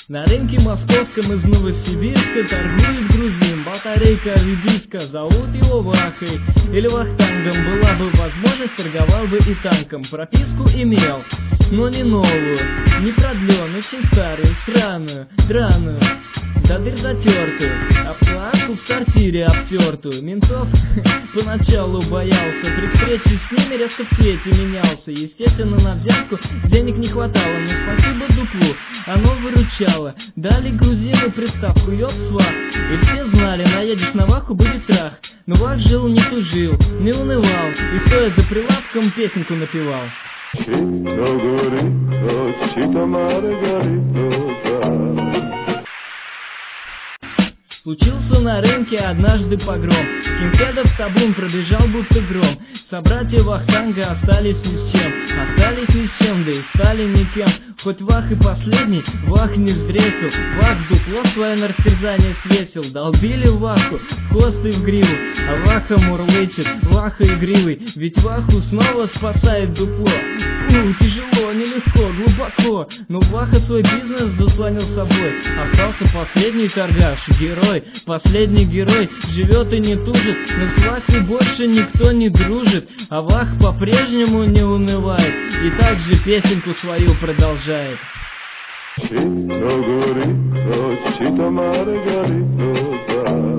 На рынке московском из Новосибирска торгует грузин. Батарейка редиска, зовут его Вахой или Вахтангом. Была бы возможность, торговал бы и танком. Прописку имел, но не новую, не продленную, очень старую, сраную, драную, до дыр затертую, оплату в сортире обтертую. Ментов поначалу боялся, при встрече с ними резко в цвете менялся. Естественно, на взятку денег не хватало, но спасибо дуплу, оно выручало. Дали грузину приставку «Ёб свах», и все знали, наедешь на Ваху, будет трах. Но Вах жил, не тужил, не унывал, и стоя за прилавком песенку напевал. Случился на рынке однажды погром. Кинкедов табун пробежал будто гром. Собратья Вахтанга остались ни с чем. Остались ни с чем, да и стали никем. Хоть Вах и последний, Вах не вздрекал. Вах дупло свое на растерзание свесил. Долбили Ваху в хвост и в гриву, а Ваха мурлычет, Ваха игривый. Ведь Ваху снова спасает дупло. Тяжело, нелегко, глубоко, но Ваха свой бизнес заслонил собой. Остался последний торгаш, герой, последний герой. Живет и не тужит, но с Вахой больше никто не дружит. А Вах по-прежнему не унывает и также песенку свою продолжает. Margarito, Margarito,